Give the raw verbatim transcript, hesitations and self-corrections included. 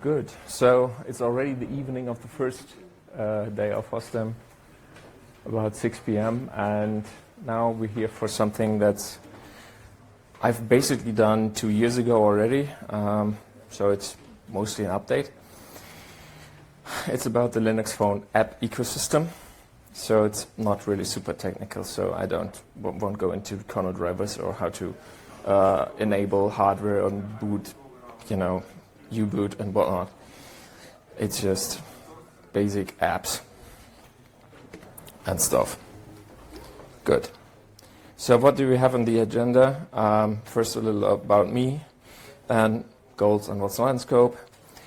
Good. So it's already the evening of the first uh, day of FOSDEM, about six p m and now we're here for something that's I've basically done two years ago already, um, so it's mostly an update. It's about the Linux Phone app ecosystem, so it's not really super technical, so I don't won't go into kernel drivers or how to uh, enable hardware on boot, you know, U-boot and whatnot. It's just basic apps and stuff. Good. So what do we have on the agenda? Um, first, a little about me and goals and what's not in scope.